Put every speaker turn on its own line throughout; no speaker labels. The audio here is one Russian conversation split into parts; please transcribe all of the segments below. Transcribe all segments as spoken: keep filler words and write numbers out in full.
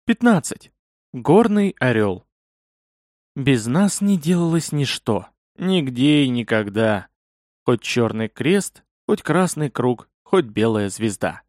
пятнадцать. Горный орел. Без нас не делалось ничто. Нигде и никогда. Хоть черный крест, хоть красный круг, хоть белая звезда.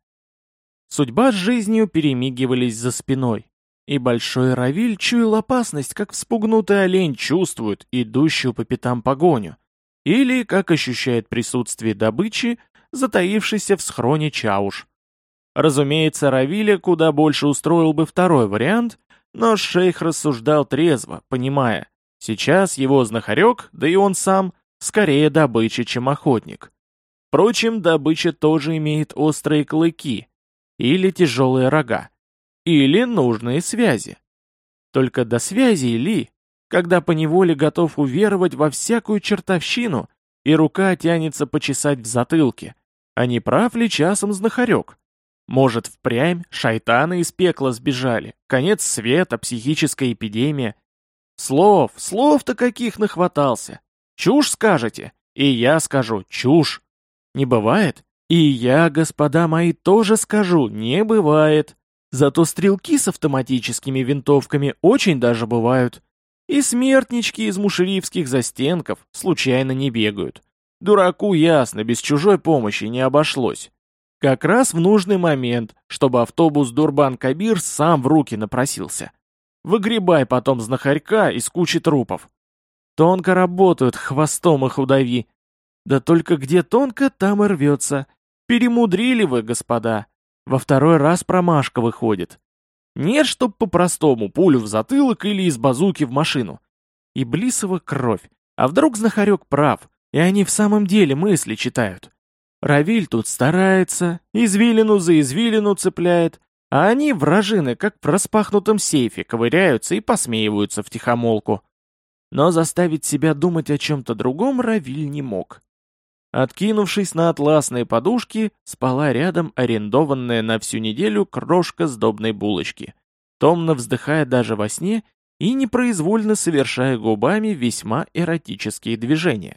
Судьба с жизнью перемигивались за спиной. И большой Равиль чуял опасность, как вспугнутый олень чувствует идущую по пятам погоню. Или как ощущает присутствие добычи, затаившейся в схроне чауш. Разумеется, Равиля куда больше устроил бы второй вариант, но шейх рассуждал трезво, понимая, сейчас его знахарек, да и он сам, скорее добыча, чем охотник. Впрочем, добыча тоже имеет острые клыки, или тяжелые рога, или нужные связи. Только до связей ли, когда поневоле готов уверовать во всякую чертовщину, и рука тянется почесать в затылке, а не прав ли часом знахарек? Может, впрямь шайтаны из пекла сбежали, конец света, психическая эпидемия. Слов, слов-то каких нахватался. Чушь скажете? И я скажу, чушь. Не бывает? И я, господа мои, тоже скажу, не бывает. Зато стрелки с автоматическими винтовками очень даже бывают. И смертнички из мушеривских застенков случайно не бегают. Дураку ясно, без чужой помощи не обошлось. Как раз в нужный момент, чтобы автобус Дурбан-Кабир сам в руки напросился. Выгребай потом знахарька из кучи трупов. Тонко работают, хвостом их удави. Да только где тонко, там и рвется. Перемудрили вы, господа. Во второй раз промашка выходит. Нет, чтоб по-простому пулю в затылок или из базуки в машину. И Блисова кровь. А вдруг знахарек прав, и они в самом деле мысли читают. Равиль тут старается, извилину за извилину цепляет, а они, вражины, как в распахнутом сейфе, ковыряются и посмеиваются втихомолку. Но заставить себя думать о чем-то другом Равиль не мог. Откинувшись на атласные подушки, спала рядом арендованная на всю неделю крошка сдобной булочки, томно вздыхая даже во сне и непроизвольно совершая губами весьма эротические движения.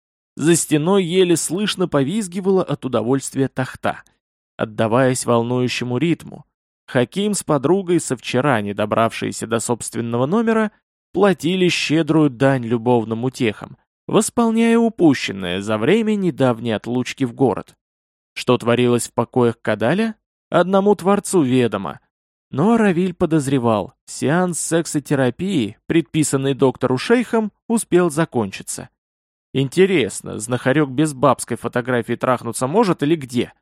За стеной еле слышно повизгивала от удовольствия тахта, отдаваясь волнующему ритму. Хаким с подругой, со вчера не добравшиеся до собственного номера, платили щедрую дань любовным утехам, восполняя упущенное за время недавней отлучки в город. Что творилось в покоях Кадаля? Одному Творцу ведомо. Но Равиль подозревал, сеанс сексотерапии, предписанный доктору шейхом, успел закончиться. Интересно, знахарек без бабской фотографии трахнуться может или где?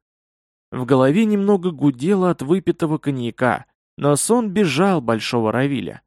В голове немного гудело от выпитого коньяка, но сон бежал большого Равиля.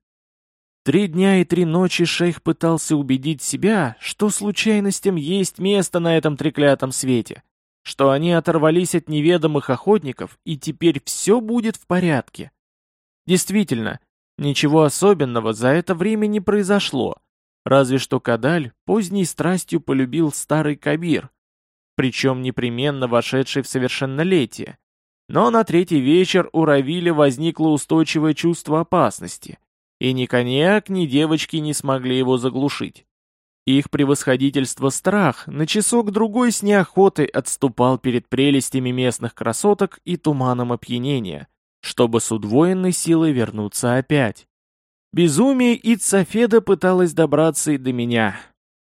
Три дня и три ночи шейх пытался убедить себя, что случайностям есть место на этом треклятом свете, что они оторвались от неведомых охотников и теперь все будет в порядке. Действительно, ничего особенного за это время не произошло, разве что Кадаль поздней страстью полюбил старый Кабир, причем непременно вошедший в совершеннолетие. Но на третий вечер у Равиля возникло устойчивое чувство опасности, и ни коньяк, ни девочки не смогли его заглушить. Их превосходительство страх на часок-другой с неохотой отступал перед прелестями местных красоток и туманом опьянения, чтобы с удвоенной силой вернуться опять. Безумие Иццофеда пыталось добраться и до меня.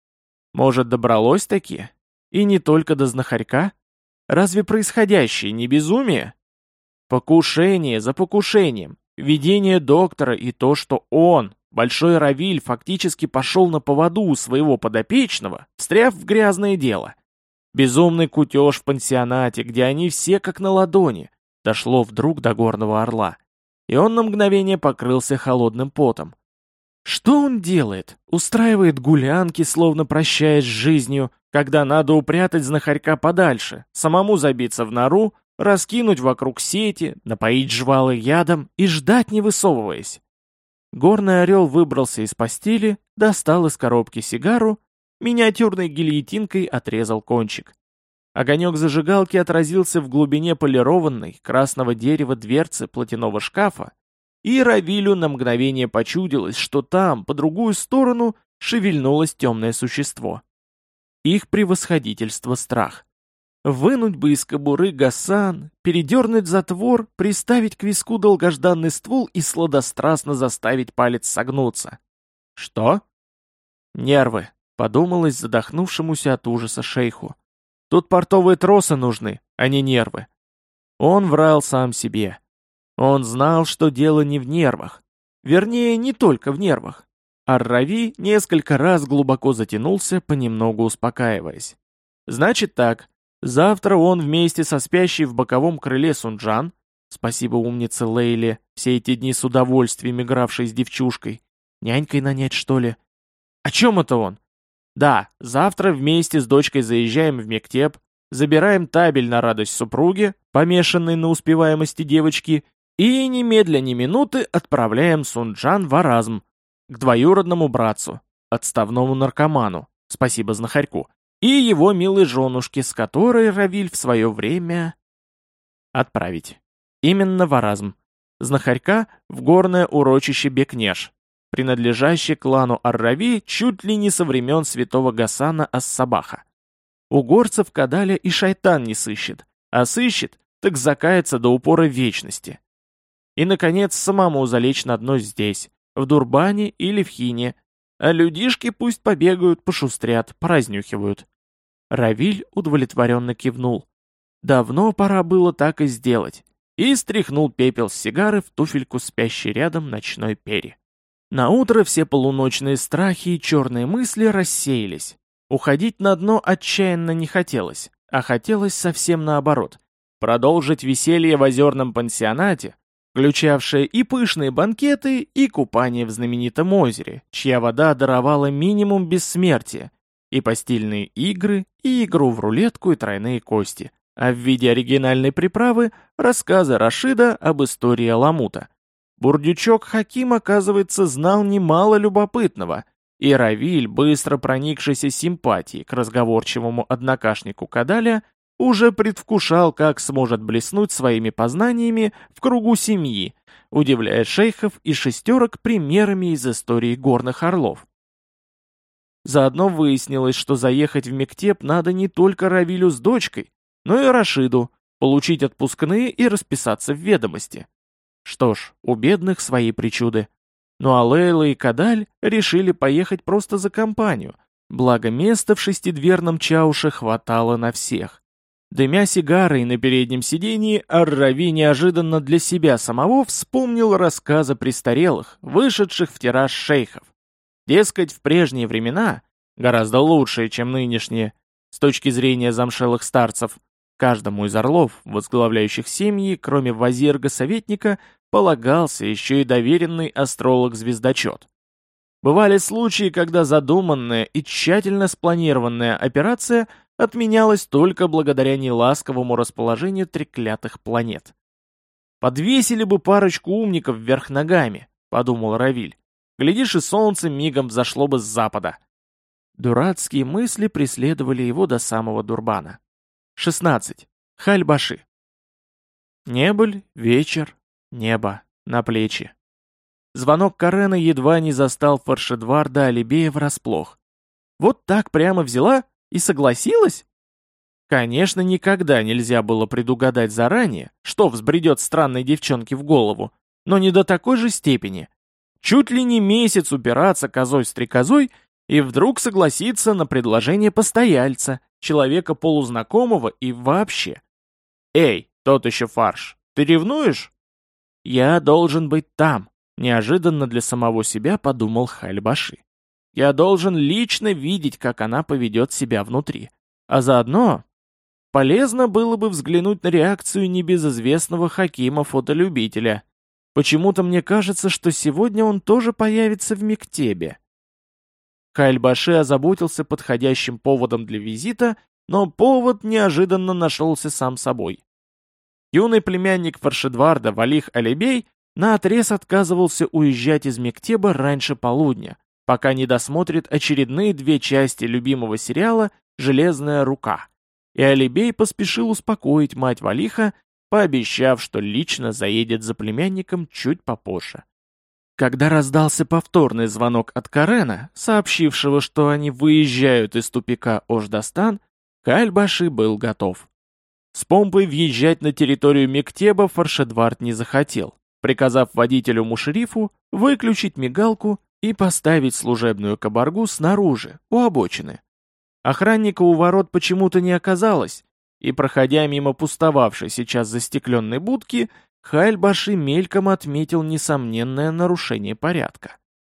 Может, добралось таки? И не только до знахарька? Разве происходящее не безумие? Покушение за покушением, видение доктора и то, что он, большой Равиль, фактически пошел на поводу у своего подопечного, встряв в грязное дело. Безумный кутеж в пансионате, где они все как на ладони, дошло вдруг до горного орла. И он на мгновение покрылся холодным потом. Что он делает? Устраивает гулянки, словно прощаясь с жизнью, когда надо упрятать знахарька подальше, самому забиться в нору, раскинуть вокруг сети, напоить жвалы ядом и ждать, не высовываясь. Горный орел выбрался из постели, достал из коробки сигару, миниатюрной гильотинкой отрезал кончик. Огонек зажигалки отразился в глубине полированной, красного дерева дверцы платяного шкафа, и Равилю на мгновение почудилось, что там, по другую сторону, шевельнулось темное существо. Их превосходительство страх. Вынуть бы из кобуры гасан, передернуть затвор, приставить к виску долгожданный ствол и сладострастно заставить палец согнуться. Что? Нервы, подумалось задохнувшемуся от ужаса шейху. Тут портовые тросы нужны, а не нервы. Он врал сам себе. Он знал, что дело не в нервах. Вернее, не только в нервах. Ар-Рави несколько раз глубоко затянулся, понемногу успокаиваясь. Значит так, завтра он вместе со спящей в боковом крыле Сунджан, спасибо умнице Лейле, все эти дни с удовольствием игравшей с девчушкой, нянькой нанять что ли? О чем это он? Да, завтра вместе с дочкой заезжаем в мектеп, забираем табель на радость супруге, помешанной на успеваемости девочки, и немедля ни минуты отправляем Сунджан в Аразм, к двоюродному братцу, отставному наркоману, спасибо знахарьку, и его милой женушке, с которой Равиль в свое время... Отправить. Именно в Аразм. Знахарька в горное урочище Бекнеш, принадлежащее клану Ар-Рави чуть ли не со времен святого Гасана Ас-Сабаха. У горцев Кадаля и шайтан не сыщет, а сыщет, так закается до упора вечности. И, наконец, самому залечь на дно здесь, в Дурбане или в Хине, а людишки пусть побегают, пошустрят, поразнюхивают. Равиль удовлетворенно кивнул. Давно пора было так и сделать, и стряхнул пепел с сигары в туфельку спящей рядом ночной пери. Наутро все полуночные страхи и черные мысли рассеялись. Уходить на дно отчаянно не хотелось, а хотелось совсем наоборот. Продолжить веселье в озерном пансионате, включавшее и пышные банкеты, и купание в знаменитом озере, чья вода даровала минимум бессмертия, и постельные игры, и игру в рулетку и тройные кости, а в виде оригинальной приправы рассказы Рашида об истории Аламута. Бурдючок Хаким, оказывается, знал немало любопытного, и Равиль, быстро проникшийся симпатией к разговорчивому однокашнику Кадаля, уже предвкушал, как сможет блеснуть своими познаниями в кругу семьи, удивляя шейхов и шестерок примерами из истории горных орлов. Заодно выяснилось, что заехать в мектеп надо не только Равилю с дочкой, но и Рашиду, получить отпускные и расписаться в ведомости. Что ж, у бедных свои причуды. Ну а Лейла и Кадаль решили поехать просто за компанию, благо места в шестидверном чауше хватало на всех. Дымя сигарой на переднем сидении, Ар-Рави неожиданно для себя самого вспомнил рассказы престарелых, вышедших в тираж шейхов. Дескать, в прежние времена, гораздо лучшие, чем нынешние, с точки зрения замшелых старцев, каждому из орлов, возглавляющих семьи, кроме вазирга-советника, полагался еще и доверенный астролог-звездочет. Бывали случаи, когда задуманная и тщательно спланированная операция отменялась только благодаря неласковому расположению треклятых планет. «Подвесили бы парочку умников вверх ногами», — подумал Равиль. «Глядишь, и солнце мигом взошло бы с запада». Дурацкие мысли преследовали его до самого Дурбана. шестнадцать. Халь-Баши. Небыль, вечер, небо, на плечи. Звонок Карена едва не застал Фаршедварда Алибея врасплох. Вот так прямо взяла и согласилась? Конечно, никогда нельзя было предугадать заранее, что взбредет странной девчонке в голову, но не до такой же степени. Чуть ли не месяц упираться козой-стрекозой и вдруг согласиться на предложение постояльца, человека полузнакомого и вообще. «Эй, тот еще фарш, ты ревнуешь?» «Я должен быть там», — неожиданно для самого себя подумал Халь-Баши. «Я должен лично видеть, как она поведет себя внутри. А заодно полезно было бы взглянуть на реакцию небезызвестного Хакима-фотолюбителя. Почему-то мне кажется, что сегодня он тоже появится в мектебе». Халь-Баши озаботился подходящим поводом для визита, но повод неожиданно нашелся сам собой. Юный племянник Фаршедварда Валих Алибей наотрез отказывался уезжать из мектеба раньше полудня, пока не досмотрит очередные две части любимого сериала «Железная рука». И Алибей поспешил успокоить мать Валиха, пообещав, что лично заедет за племянником чуть попозже. Когда раздался повторный звонок от Карена, сообщившего, что они выезжают из тупика Ождастан, Кааль-Баши был готов. С помпой въезжать на территорию Мектеба Фаршедвард не захотел, приказав водителю Мушерифу выключить мигалку и поставить служебную кабаргу снаружи, у обочины. Охранника у ворот почему-то не оказалось, и, проходя мимо пустовавшей сейчас застекленной будки, Кааль-Баши мельком отметил несомненное нарушение порядка.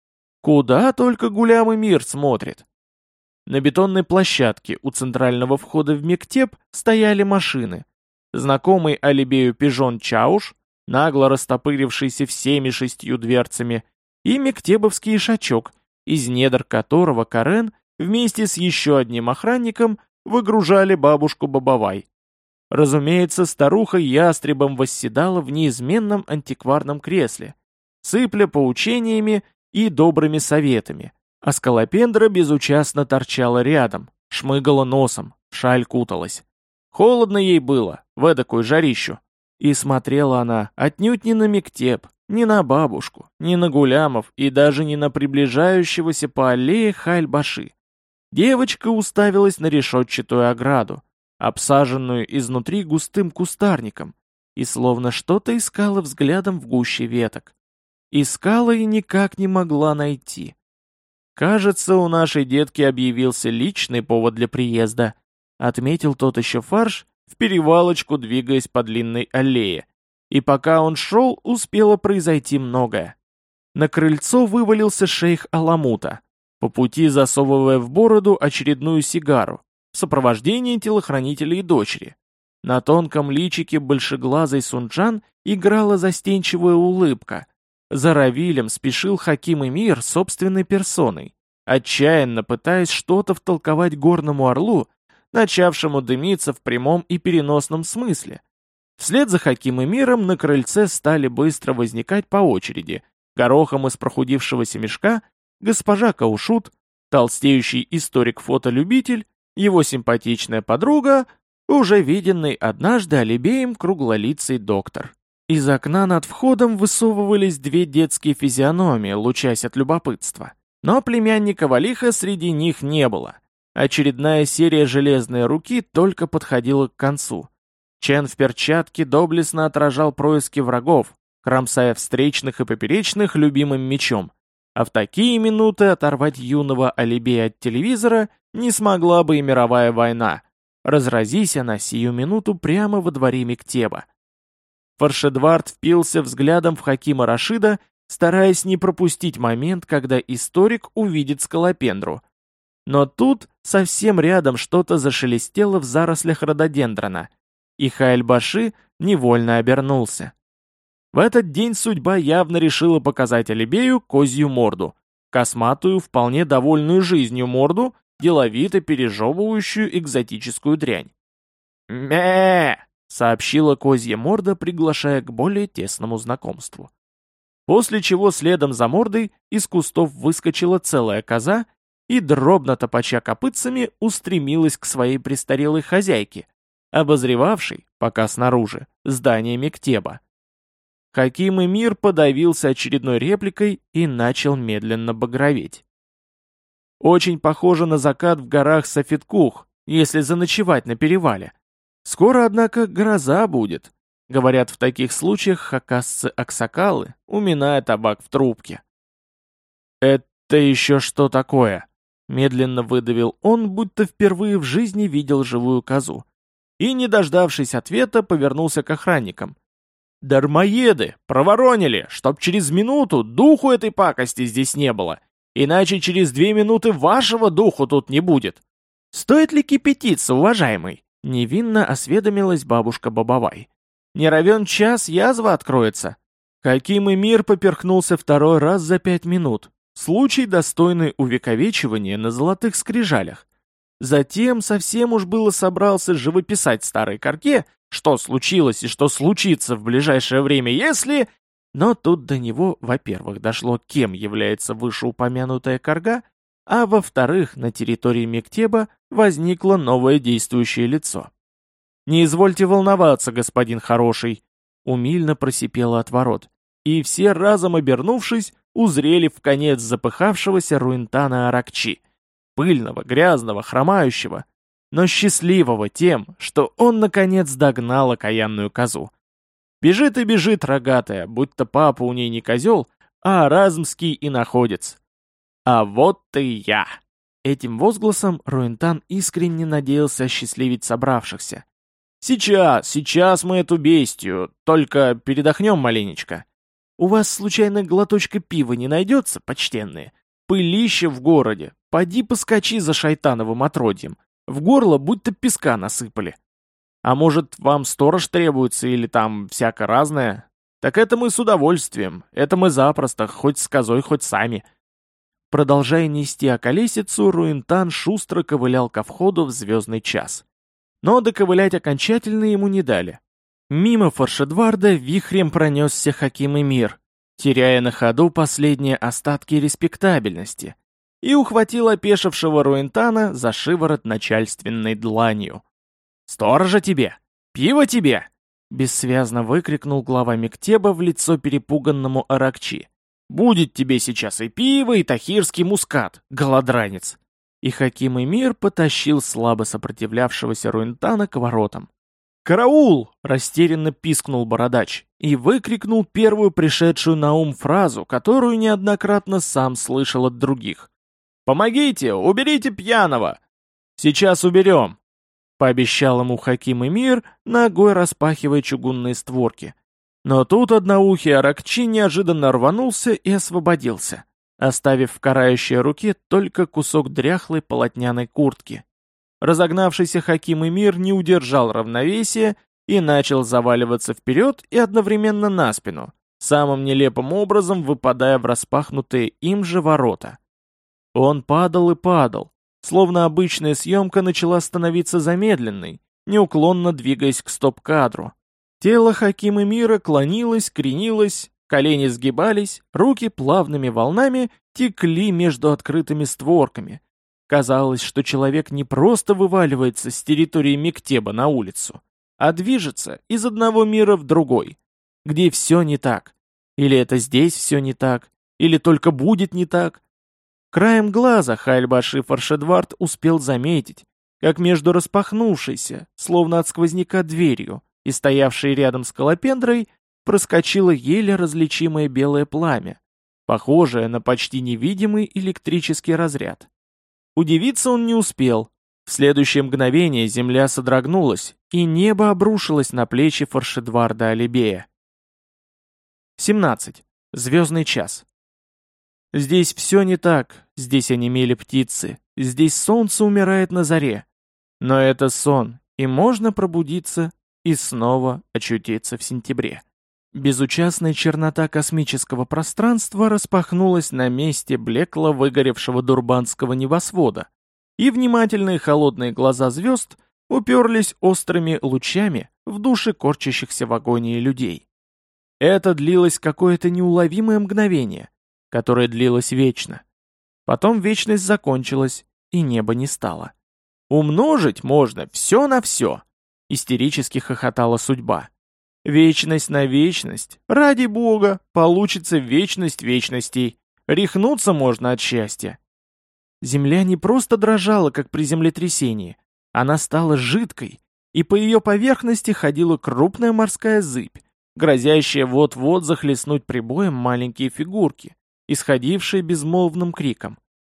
Куда только Гулям Эмир смотрит. На бетонной площадке у центрального входа в Мектеб стояли машины. Знакомый Алибею пижон Чауш, нагло растопырившийся всеми шестью дверцами, и мектебовский ишачок, из недр которого Карен вместе с еще одним охранником выгружали бабушку Бабавай. Разумеется, старуха ястребом восседала в неизменном антикварном кресле, сыпля поучениями и добрыми советами, а скалопендра безучастно торчала рядом, шмыгала носом, шаль куталась. Холодно ей было, в эдакую жарищу. И смотрела она отнюдь не на Мектеб, не на бабушку, не на Гулямов и даже не на приближающегося по аллее Кааль-Баши. Девочка уставилась на решетчатую ограду, обсаженную изнутри густым кустарником, и словно что-то искала взглядом в гуще веток. Искала и никак не могла найти. «Кажется, у нашей детки объявился личный повод для приезда», отметил тот еще фарш, в перевалочку двигаясь по длинной аллее. И пока он шел, успело произойти многое. На крыльцо вывалился шейх Аламута, по пути засовывая в бороду очередную сигару, в сопровождении телохранителя и дочери. На тонком личике большеглазой Сунджан играла застенчивая улыбка. За Равилем спешил Хаким Эмир собственной персоной, отчаянно пытаясь что-то втолковать горному орлу, начавшему дымиться в прямом и переносном смысле. Вслед за Хаким Эмиром на крыльце стали быстро возникать по очереди, горохом из прохудившегося мешка, госпожа Каушут, толстеющий историк-фотолюбитель, его симпатичная подруга, уже виденный однажды Алибеем круглолицый доктор. Из окна над входом высовывались две детские физиономии, лучась от любопытства. Но племянника Валиха среди них не было. Очередная серия «Железной руки» только подходила к концу. Чен в перчатке доблестно отражал происки врагов, кромсая встречных и поперечных любимым мечом. А в такие минуты оторвать юного Алибея от телевизора не смогла бы и мировая война. Разразись она сию минуту прямо во дворе Мектеба. Фаршедвард впился взглядом в Хакима Рашида, стараясь не пропустить момент, когда историк увидит скалопендру. Но тут совсем рядом что-то зашелестело в зарослях рододендрона, и Кааль-Баши невольно обернулся. В этот день судьба явно решила показать Алибею козью морду, косматую, вполне довольную жизнью морду, деловито пережевывающую экзотическую дрянь. «Мэ!» — сообщила козья морда, приглашая к более тесному знакомству. После чего следом за мордой из кустов выскочила целая коза и, дробно топача копытцами, устремилась к своей престарелой хозяйке, обозревавшей, пока снаружи, здание Мектеба. Хаким Эмир подавился очередной репликой и начал медленно багроветь. Очень похоже на закат в горах Сафеткух, если заночевать на перевале. Скоро, однако, гроза будет. Говорят, в таких случаях хакасцы-аксакалы, уминая табак в трубке. «Это еще что такое?» Медленно выдавил он, будто впервые в жизни видел живую козу. И, не дождавшись ответа, повернулся к охранникам. «Дармоеды! Проворонили! Чтоб через минуту духу этой пакости здесь не было! Иначе через две минуты вашего духу тут не будет! Стоит ли кипятиться, уважаемый?» Невинно осведомилась бабушка Бабавай. «Не равен час, язва откроется!» Хаким Эмир поперхнулся второй раз за пять минут. Случай, достойный увековечивания на золотых скрижалях. Затем совсем уж было собрался живописать старой корге, что случилось и что случится в ближайшее время, если... Но тут до него, во-первых, дошло, кем является вышеупомянутая корга, а во-вторых, на территории Мектеба возникло новое действующее лицо. «Не извольте волноваться, господин хороший», — умильно просипело от ворот, и все, разом обернувшись, узрели в конец запыхавшегося Руинтана Аракчи, пыльного, грязного, хромающего. но счастливого тем, что он наконец догнал окаянную козу. Бежит и бежит рогатая, будто папа у ней не козел, а аразмский иноходец. А вот и я! Этим возгласом Руентан искренне надеялся осчастливить собравшихся. «Сейчас, сейчас мы эту бестию, только передохнем маленечко. У вас, случайно, глоточка пива не найдется, почтенные? Пылище в городе, поди поскочи за шайтановым отродьем. В горло будто песка насыпали. А может, вам сторож требуется или там всяко разное? Так это мы с удовольствием, это мы запросто, хоть с козой, хоть сами». Продолжая нести околесицу, Руентан шустро ковылял ко входу в звездный час. Но доковылять окончательно ему не дали. Мимо Фаршедварда вихрем пронесся Хаким Эмир, теряя на ходу последние остатки респектабельности, и ухватил опешившего Руентана за шиворот начальственной дланью. «Сторожа тебе! Пиво тебе!» — бессвязно выкрикнул глава Мектеба в лицо перепуганному Аракчи. «Будет тебе сейчас и пиво, и тахирский мускат, голодранец!» И Хаким Эмир потащил слабо сопротивлявшегося Руентана к воротам. «Караул!» — растерянно пискнул бородач и выкрикнул первую пришедшую на ум фразу, которую неоднократно сам слышал от других. «Помогите! Уберите пьяного!» «Сейчас уберем!» — пообещал ему Хаким Эмир, ногой распахивая чугунные створки. Но тут одноухий Аракчи неожиданно рванулся и освободился, оставив в карающей руке только кусок дряхлой полотняной куртки. Разогнавшийся Хаким Эмир не удержал равновесия и начал заваливаться вперед и одновременно на спину, самым нелепым образом выпадая в распахнутые им же ворота. Он падал и падал, словно обычная съемка начала становиться замедленной, неуклонно двигаясь к стоп-кадру. Тело Хаким Эмира клонилось, кренилось, колени сгибались, руки плавными волнами текли между открытыми створками. Казалось, что человек не просто вываливается с территории Мектеба на улицу, а движется из одного мира в другой, где все не так. Или это здесь все не так, или только будет не так. Краем глаза Хайль-Баши Фаршедвард успел заметить, как между распахнувшейся, словно от сквозняка дверью, и стоявшей рядом с Колопендрой, проскочило еле различимое белое пламя, похожее на почти невидимый электрический разряд. Удивиться он не успел. В следующее мгновение земля содрогнулась, и небо обрушилось на плечи Фаршедварда Алибея. семнадцать. Звездный час. Здесь все не так, здесь онемели птицы, здесь солнце умирает на заре. Но это сон, и можно пробудиться и снова очутиться в сентябре. Безучастная чернота космического пространства распахнулась на месте блекло выгоревшего дурбанского небосвода, и внимательные холодные глаза звезд уперлись острыми лучами в души корчащихся в агонии людей. Это длилось какое-то неуловимое мгновение, которое длилось вечно. Потом вечность закончилась, и неба не стало. Умножить можно все на все. Истерически хохотала судьба. Вечность на вечность, ради бога, получится вечность вечностей. Рехнуться можно от счастья. Земля не просто дрожала, как при землетрясении. Она стала жидкой, и по ее поверхности ходила крупная морская зыбь, грозящая вот-вот захлестнуть прибоем маленькие фигурки, исходившие безмолвным криком.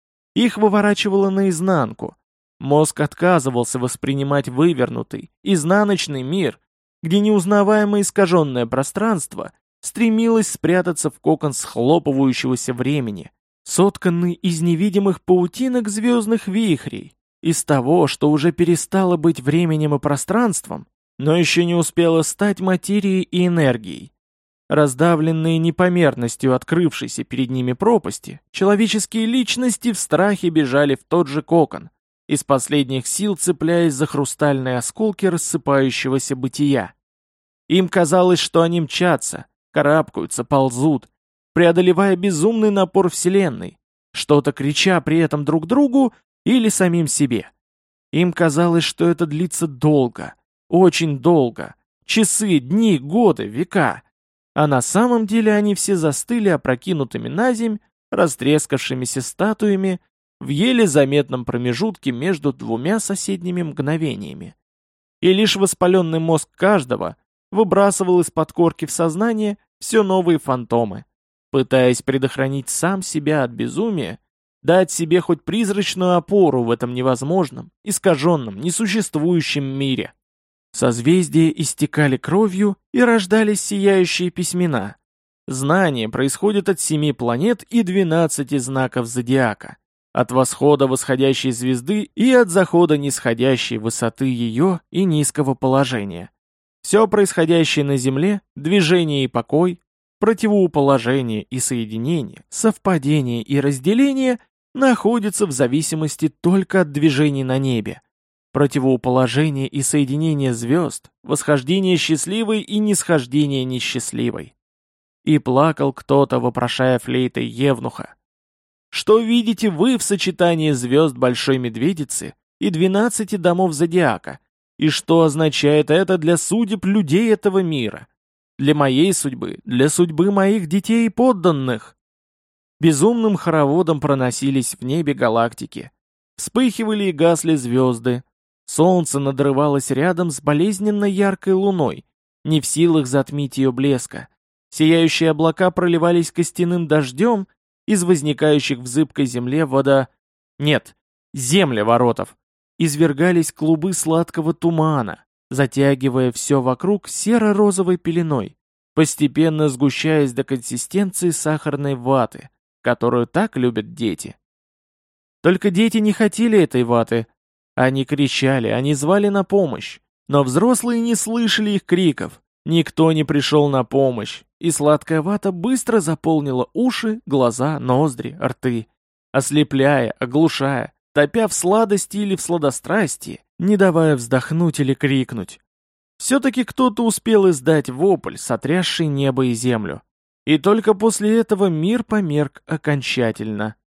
Их выворачивало наизнанку. Мозг отказывался воспринимать вывернутый, изнаночный мир, где неузнаваемое искаженное пространство стремилось спрятаться в кокон схлопывающегося времени, сотканный из невидимых паутинок звездных вихрей, из того, что уже перестало быть временем и пространством, но еще не успело стать материей и энергией. Раздавленные непомерностью открывшейся перед ними пропасти, человеческие личности в страхе бежали в тот же кокон, из последних сил цепляясь за хрустальные осколки рассыпающегося бытия. Им казалось, что они мчатся, карабкаются, ползут, преодолевая безумный напор Вселенной, что-то крича при этом друг другу или самим себе. Им казалось, что это длится долго, очень долго, часы, дни, годы, века. А на самом деле они все застыли опрокинутыми на земь, растрескавшимися статуями, в еле заметном промежутке между двумя соседними мгновениями. И лишь воспаленный мозг каждого выбрасывал из подкорки в сознание все новые фантомы, пытаясь предохранить сам себя от безумия, дать себе хоть призрачную опору в этом невозможном, искаженном, несуществующем мире. Созвездия истекали кровью и рождались сияющие письмена. Знание происходит от семи планет и двенадцати знаков зодиака, от восхода восходящей звезды и от захода нисходящей высоты ее и низкого положения. Все происходящее на Земле, движение и покой, противоположение и соединение, совпадение и разделение находятся в зависимости только от движений на небе. Противоположение и соединение звезд, восхождение счастливой и нисхождение несчастливой. И плакал кто-то, вопрошая флейтой Евнуха. Что видите вы в сочетании звезд Большой Медведицы и двенадцати домов зодиака? И что означает это для судеб людей этого мира? Для моей судьбы, для судьбы моих детей и подданных? Безумным хороводом проносились в небе галактики. Вспыхивали и гасли звезды. Солнце надрывалось рядом с болезненно яркой луной, не в силах затмить ее блеска. Сияющие облака проливались костяным дождем из возникающих в зыбкой земле вода... Нет, землеворотов. Извергались клубы сладкого тумана, затягивая все вокруг серо-розовой пеленой, постепенно сгущаясь до консистенции сахарной ваты, которую так любят дети. Только дети не хотели этой ваты. Они кричали, они звали на помощь, но взрослые не слышали их криков. Никто не пришел на помощь, и сладкая вата быстро заполнила уши, глаза, ноздри, рты, ослепляя, оглушая, топя в сладости или в сладострастии, не давая вздохнуть или крикнуть. Все-таки кто-то успел издать вопль, сотрясший небо и землю. И только после этого мир померк окончательно.